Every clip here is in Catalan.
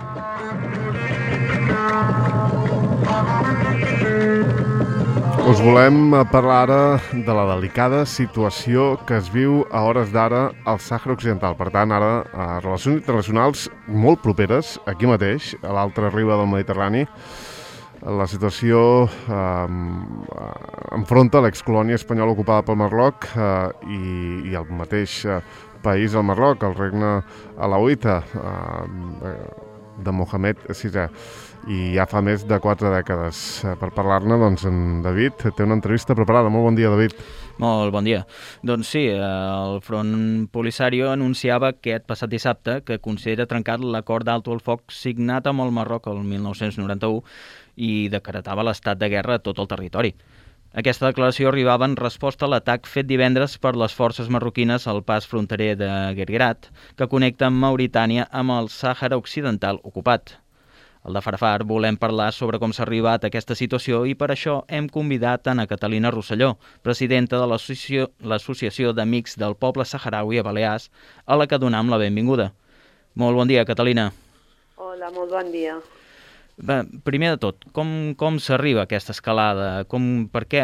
Us volem parlar ara de la delicada situació que es viu a hores d'ara al Sàhara Occidental. Per tant, ara, a relacions internacionals molt properes, aquí mateix, a l'altra riba del Mediterrani, la situació enfronta l'excolònia espanyola ocupada pel Marroc i el mateix país, el Marroc, el regne alauita de Mohamed VI. I ja fa més de 4 dècades. Per parlar-ne, doncs, en David té una entrevista preparada. Molt bon dia, David. Molt bon dia. Doncs sí, el Front Polisario anunciava aquest passat dissabte que considera trencat l'acord d'alto el foc signat amb el Marroc el 1991 i decretava l'estat de guerra a tot el territori. Aquesta declaració arribava en resposta a l'atac fet divendres per les forces marroquines al pas fronterer de Guerguerat, que connecta Mauritània amb el Sàhara Occidental ocupat. Al de Farfar volem parlar sobre com s'ha arribat a aquesta situació i per això hem convidat Ana Catalina Rosselló, presidenta de l'Associació d'Amics del Poble Saharaui a Balears, a la que donem la benvinguda. Molt bon dia, Catalina. Hola, molt bon dia. Bé, primer de tot, com s'arriba a aquesta escalada? Per què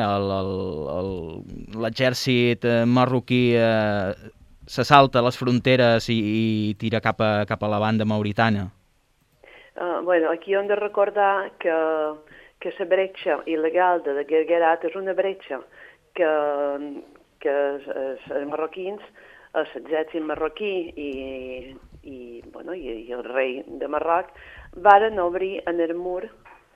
l'exèrcit marroquí se salta les fronteres i tira cap a la banda mauritana? Bueno, aquí hem de recordar que la bretxa il·legal de Guerguerat és una bretxa que els marroquins, l'exèrcit marroquí i el rei de Marroc varen obrir en el mur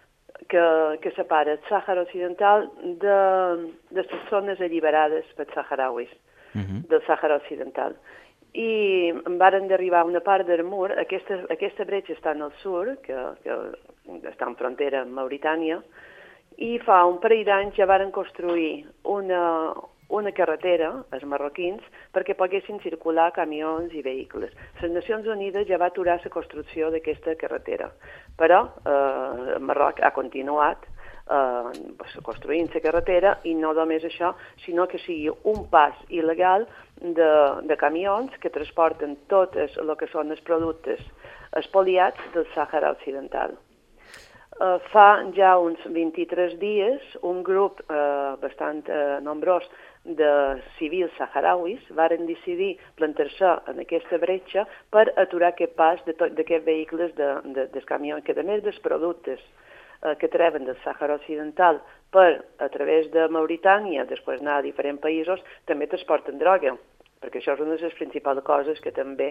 que separa el Sàhara Occidental de les zones alliberades pels saharauis del Sàhara Occidental. I varen d'arribar a una part del mur, aquesta bretxa està en el sud, que està en frontera amb Mauritània, i fa un parell d'anys ja varen construir una carretera, els marroquins, perquè poguessin circular camions i vehicles. Les Nacions Unides ja va aturar la construcció d'aquesta carretera, però el Marroc ha continuat construint la carretera i no només això, sinó que sigui un pas il·legal de camions que transporten tots el que són els productes espoliats del Sàhara Occidental. Fa ja uns 23 dies un grup bastant nombrós de civils saharauis varen decidir plantar-se en aquesta bretxa per aturar aquest pas d'aquests vehicles dels camions, que a més dels productes que treuen del Sàhara Occidental a través de Mauritània, després anar a diferents països, també transporten droga, perquè això és una de les principals coses que també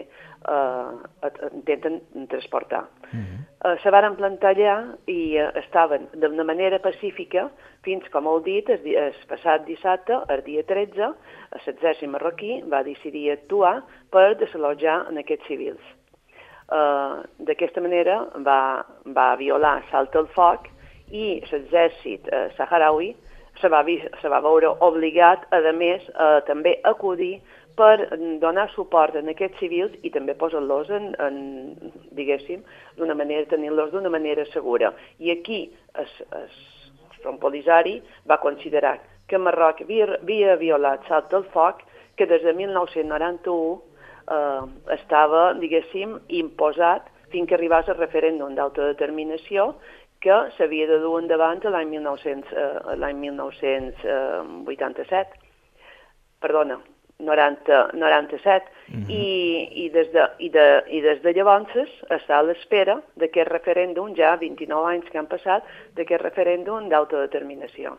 intenten transportar. Se varen plantar allà i estaven d'una manera pacífica fins, com heu dit, el passat dissabte, el dia 13, l'exèrcit marroquí va decidir actuar per desalojar en aquests civils. D'aquesta manera va violar salt al foc i l'exèrcit saharaui se va veure obligat, a més, a també acudir per donar suport a aquests civils i també posar-los diguéssim, tenir-los d'una manera segura. I aquí el Front Polisario va considerar que Marroc havia violat salt al foc, que des de 1991 estava, diguéssim, imposat fins que arribés el referèndum d'autodeterminació que s'havia de dur endavant l'any 1987. Perdona, 97. I des de llavors està a l'espera d'aquest referèndum, ja 29 anys que han passat, d'aquest referèndum d'autodeterminació.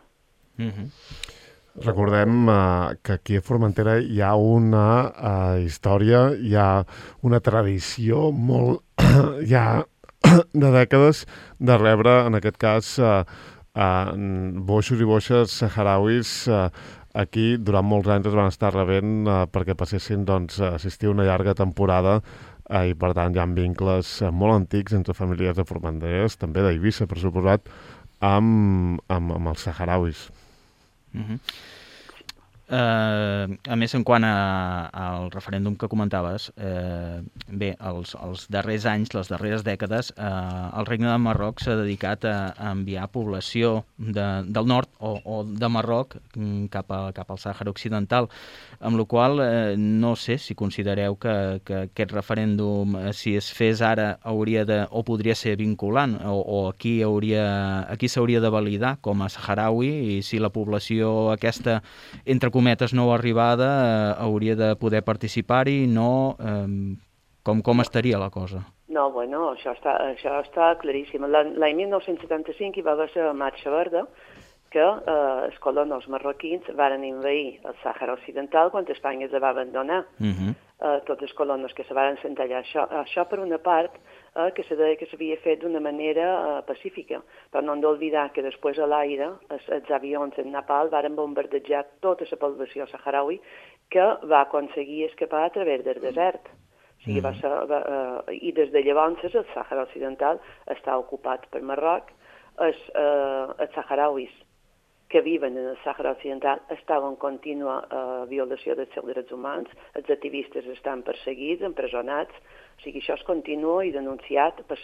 Recordem que aquí a Formentera hi ha una història, hi ha una tradició molt ja de dècades de rebre, en aquest cas, boixos i boixes saharauis aquí durant molts anys es van estar rebent perquè passessin a assistir a una llarga temporada i per tant hi ha vincles molt antics entre famílies de formenteres, també d'Eivissa, per suposat, amb els saharauis. A més, en quant al referèndum que comentaves, bé, els darrers anys, les darreres dècades, el Regne de Marroc s'ha dedicat a enviar població del nord o de Marroc cap al Sàhara Occidental, amb la qual no sé si considereu que aquest referèndum, si es fes ara, o podria ser vinculant, o aquí s'hauria de validar com a saharaui, i si la població aquesta, entre cometes, nou arribada, hauria de poder participar-hi, no? Com estaria la cosa? No, bueno, això està claríssim. L'any 1975 hi va haver la Marxa Verda, que els colonos marroquins van invadir el Sàhara Occidental quan Espanya es va abandonar. Tots els colonos que se van sentar allà. Això per una part, que se deia que s'havia fet d'una manera pacífica, però no hem d'oblidar que després a l'aire els avions en Napal van bombardejar tota la població saharaui que va aconseguir escapar a través del desert. O sigui, i des de llavors el Sàhara Occidental està ocupat per Marroc. Els saharauis que viven en el Sàhara Occidental estaven en contínua violació dels seus drets humans, els activistes estan perseguits, empresonats, o sigui, això és continu i denunciat per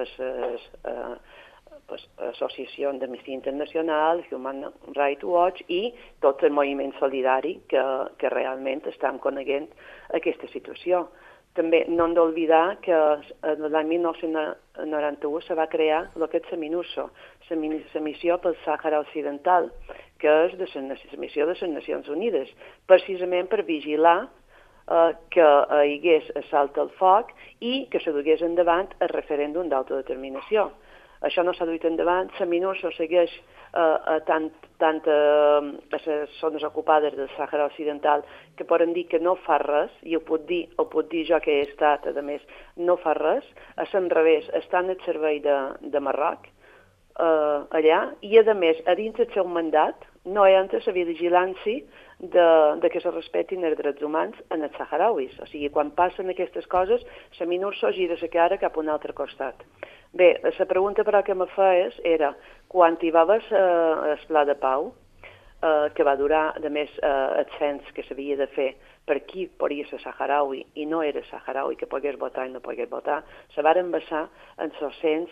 l'associació d'Amnistia Internacional, Human Rights Watch i tot el moviment solidari que realment estan coneguent aquesta situació. També no hem d'oblidar que l'any 1991 se va crear el que és la MINURSO, la missió pel Sàhara Occidental, que és la missió de les Nacions Unides, precisament per vigilar que hi hagués assalt al foc i que se dugués endavant el referèndum d'autodeterminació. Això no s'ha duit endavant, la MINURSO segueix tant a les zones ocupades del Sàhara Occidental que poden dir que no fa res, i ho puc dir jo que he estat, a més, no fa res, a l'enrevés, estan al servei de Marroc, allà, i a més, a dins del seu mandat, no entra la vigilància de que se respectin els drets humans en els saharauis. O sigui, quan passen aquestes coses, la MINURSO gira la cara cap a un altre costat. Bé, la pregunta però que me feies era, quan hi va haver el pla de pau, que va durar, a més, el cens que s'havia de fer per qui podia ser saharaui i no era saharaui, que pogués votar i no pogués votar, se van basar en el cens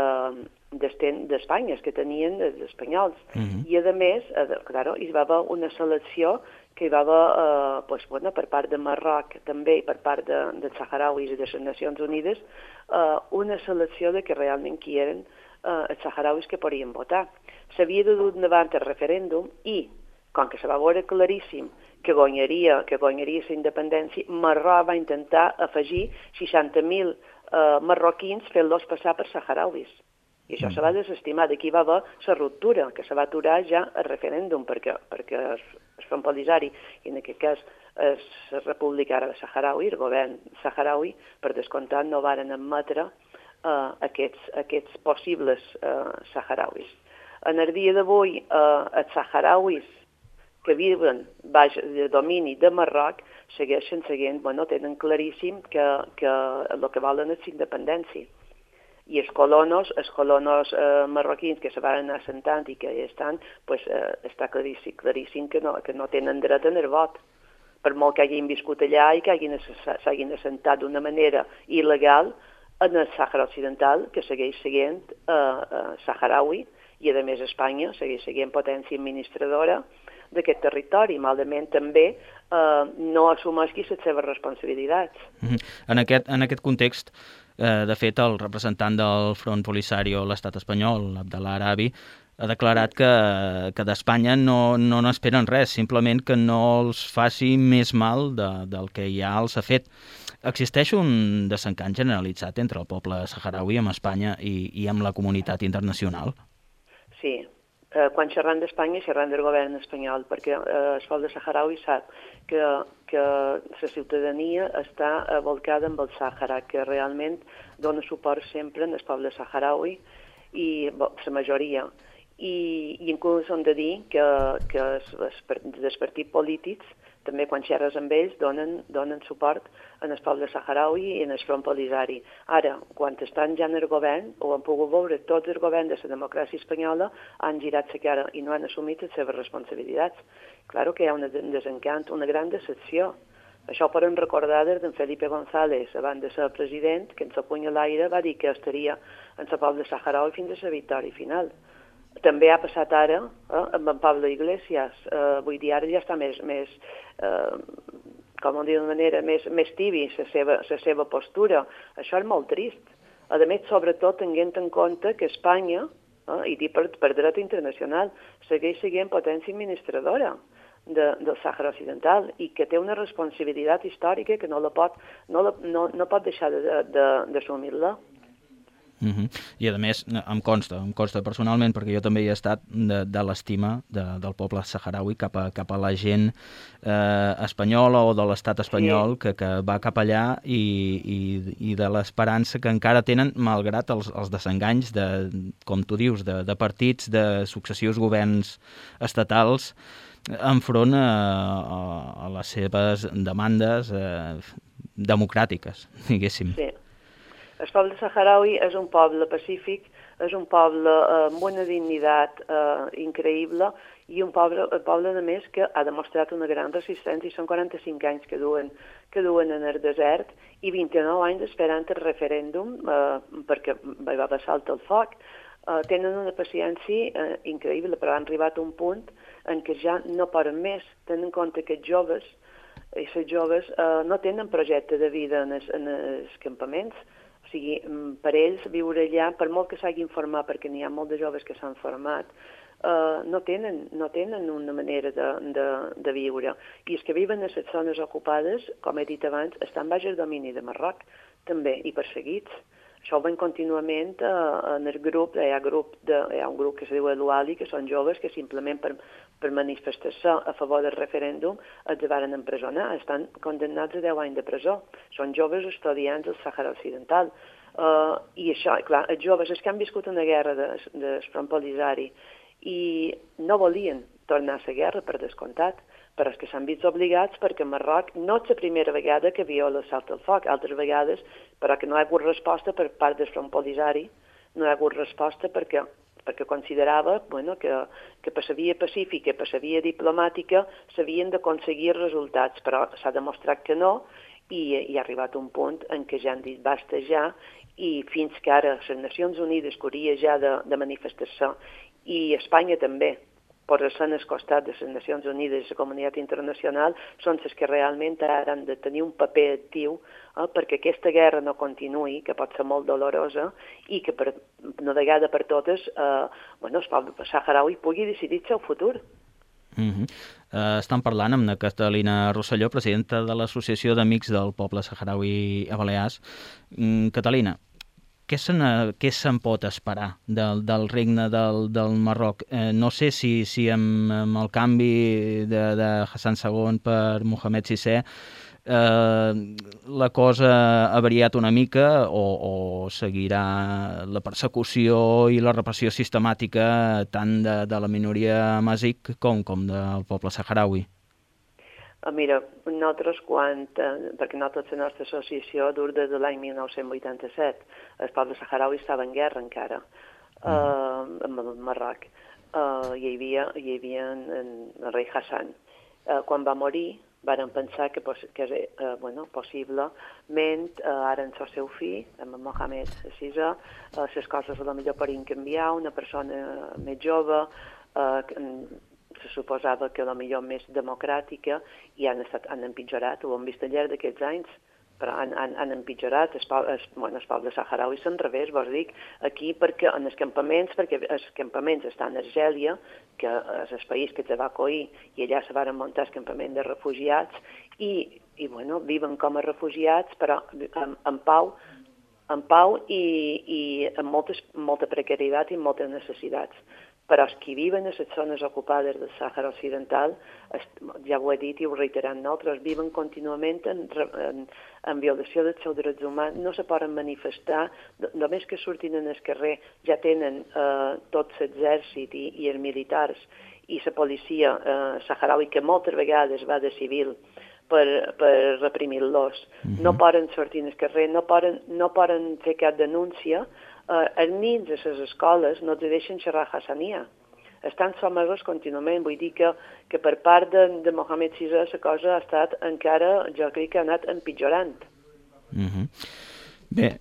d'Espanya, que tenien els espanyols. I, a més, hi va haver una selecció que hi va haver per part de Marroc també i per part dels saharauis i de les Nacions Unides una selecció de que realment qui eren els saharauis que podien votar. S'havia de dur endavant el referèndum i, com que se va veure claríssim que guanyaria la independència, Marroc va intentar afegir 60.000 marroquins fent-los passar per saharauis. I això se va desestimar. D'aquí va haver la ruptura, que se va aturar ja el referèndum, perquè el Front Polisari, i en aquest cas el República Àrab Saharaui, el govern saharaui, per descomptat no varen admetre aquests possibles saharauis. En el dia d'avui, els saharauis que viuen baix de domini de Marroc segueixen tenen claríssim que el que volen és independència. I els colonos marroquins que se van anar assentant i que estan, està claríssim que no tenen dret en el vot. Per molt que hagin viscut allà i que s'hagin assentat d'una manera il·legal en el Sàhara Occidental, que segueix sent saharaui, i a més Espanya segueix sent potència administradora d'aquest territori, malament també no assumeixi les seves responsabilitats. En aquest context, de fet, el representant del Front Polisario a l'estat espanyol, Abdallah Arabi, ha declarat que d'Espanya no n'esperen res, simplement que no els faci més mal del que ja els ha fet. Existeix un desencant generalitzat entre el poble saharaui amb Espanya i amb la comunitat internacional? Sí. Quan xerram d'Espanya, xerram del govern espanyol, perquè el poble saharaui sap que la ciutadania està volcada amb el Sàhara, que realment dona suport sempre al poble saharaui i la majoria. I inclús hem de dir que els partits polítics també quan xerres amb ells donen suport en el poble saharaui i en el Front Polisari. Ara, quan estan ja en el govern, ho han pogut veure, tots els governs de la democràcia espanyola han girat la cara i no han assumit les seves responsabilitats. Claro que hi ha un desencant, una gran decepció. Això ho podem recordar des d'en Felipe González, abans de ser president, que en sa puny a l'aire va dir que estaria en el poble saharaui fins a la victòria final. També ha passat ara amb en Pablo Iglesias. Vull dir, ara ja està més com ho dic d'una manera, més tibi la seva postura. Això és molt trist. A més, sobretot, tenint en compte que Espanya, i dir per dret internacional, segueix sent potència administradora del Sàhara Occidental i que té una responsabilitat històrica que no pot deixar d'assumir-la. I a més em consta personalment, perquè jo també hi he estat, de l'estima del poble saharaui cap a la gent espanyola o de l'estat espanyol que va cap allà i de l'esperança que encara tenen, malgrat els desenganys com tu dius, de partits, de successius governs estatals enfront a les seves demandes democràtiques, diguéssim. Sí. El poble saharaui és un poble pacífic, és un poble amb una dignitat increïble i un poble, a més, que ha demostrat una gran resistència. Són 45 anys que duen en el desert i 29 anys esperant el referèndum perquè va passar el foc. Tenen una paciència increïble, però han arribat a un punt en què ja no poden més. Tenen en compte que els joves no tenen projecte de vida en els campaments. O sigui, per ells viure allà, per molt que s'hagin format, perquè n'hi ha molts de joves que s'han format, no tenen una manera de viure. I els que viuen a les zones ocupades, com he dit abans, estan baix el domini de Marroc, també, i perseguits. Això ho ven contínuament en el grup, hi ha un grup que es diu l'UALI, que són joves que simplement per manifestar-se a favor del referèndum els varen empresonar, estan condemnats a 10 anys de presó. Són joves estudiants del Sàhara Occidental. I això, clar, els joves, els que han viscut una guerra del Front Polisari i no volien tornar a la guerra, per descomptat, però és que s'han vist obligats perquè Marroc no és la primera vegada que viola el salt al foc, altres vegades, però que no hi ha hagut resposta per part del Front Polisari, no hi ha hagut resposta perquè considerava que per la via pacífica, per la via diplomàtica, s'havien d'aconseguir resultats, però s'ha demostrat que no i ha arribat un punt en què ja han dit basta ja i fins que ara les Nacions Unides que hauria ja de manifestar-se i Espanya també, posar-se al costat de les Nacions Unides i la comunitat internacional, són les que realment ara han de tenir un paper actiu perquè aquesta guerra no continuï, que pot ser molt dolorosa, i que una vegada per totes el poble saharaui pugui decidir el seu futur. Estan parlant amb la Catalina Rosselló, presidenta de l'Associació d'Amics del Poble Saharaui a Balears. Catalina, què se'n pot esperar del regne del Marroc? No sé si amb el canvi de Hassan II per Mohamed VI la cosa ha variat una mica o seguirà la persecució i la repressió sistemàtica tant de la minoria amazic com del poble saharaui? Mira, nosaltres perquè nosaltres la nostra associació dura des de l'any 1987, el poble saharaui estava en guerra encara amb el Marroc. Hi havia el rei Hassan. Quan va morir, varen pensar que possiblement ara en el seu fill, amb Mohamed VI, les coses potser podrien canviar, una persona més jove, se suposava que potser més democràtica, i han empitjorat, ho hem vist al llarg d'aquests anys, però han empitjorat. El poble saharaui s'han revés, vos dic, aquí perquè els campaments estan a Argèlia, que és el país que se va acollir, i allà se van muntar el campament de refugiats, i viuen com a refugiats, però en pau i amb molta precarietat i moltes necessitats. però els que viuen a les zones ocupades del Sàhara Occidental, ja ho he dit i ho reiterant nosaltres, viven contínuament en violació dels seus drets humans, no se poden manifestar, només que surtin en el carrer ja tenen tot l'exèrcit i els militars i la policia saharaui, que moltes vegades va de civil, per reprimir-los. No poden sortir al carrer, no poden fer cap denúncia. Els nens a les escoles no te deixen xerrar hassania. Estan somesos contínuament. Vull dir que per part de Mohamed VI la cosa ha estat encara, jo crec que ha anat empitjorant. Bé,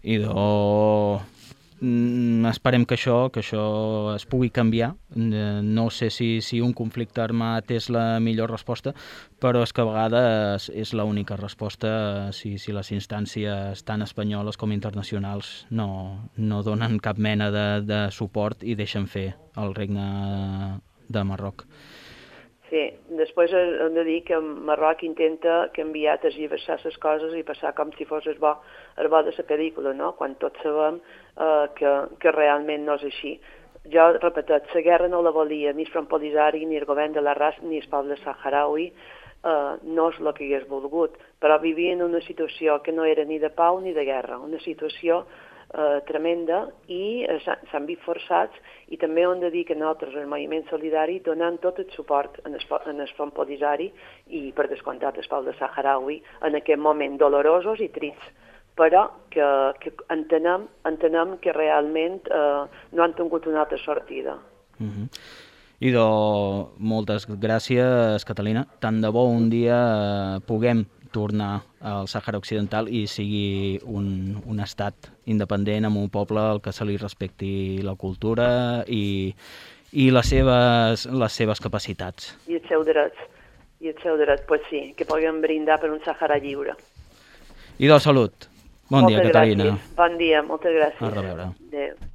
esperem que això es pugui canviar. No sé si un conflicte armat és la millor resposta, però és que a vegades és l'única resposta si les instàncies tant espanyoles com internacionals no donen cap mena de suport i deixen fer el regne de Marroc. Sí, després hem de dir que Marroc intenta canviar, tergiversar les coses i passar com si fos el bo de la pel·lícula, no? Quan tots sabem que realment no és així. Jo repeteixo, la guerra no la volia ni el Front Polisari, ni el govern de l'Arras, ni el poble saharaui, no és el que hagués volgut, però vivien en una situació que no era ni de pau ni de guerra, una situació tremenda, i s'han vist forçats, i també hem de dir que nosaltres, el moviment solidari, donant tot el suport en el Front Polisari i, per descomptat, el poble saharaui, en aquest moment dolorosos i trits, però que entenem que realment no han tingut una altra sortida. Moltes gràcies, Catalina. Tant de bo un dia puguem tornar al Sàhara Occidental i sigui un estat independent amb un poble al que se li respecti la cultura i les seves capacitats. I els seus drets, pues sí, que puguem brindar per un Sàhara lliure. Salut. Bon dia, Catalina. Bon dia, moltes gràcies. A reveure. Adéu.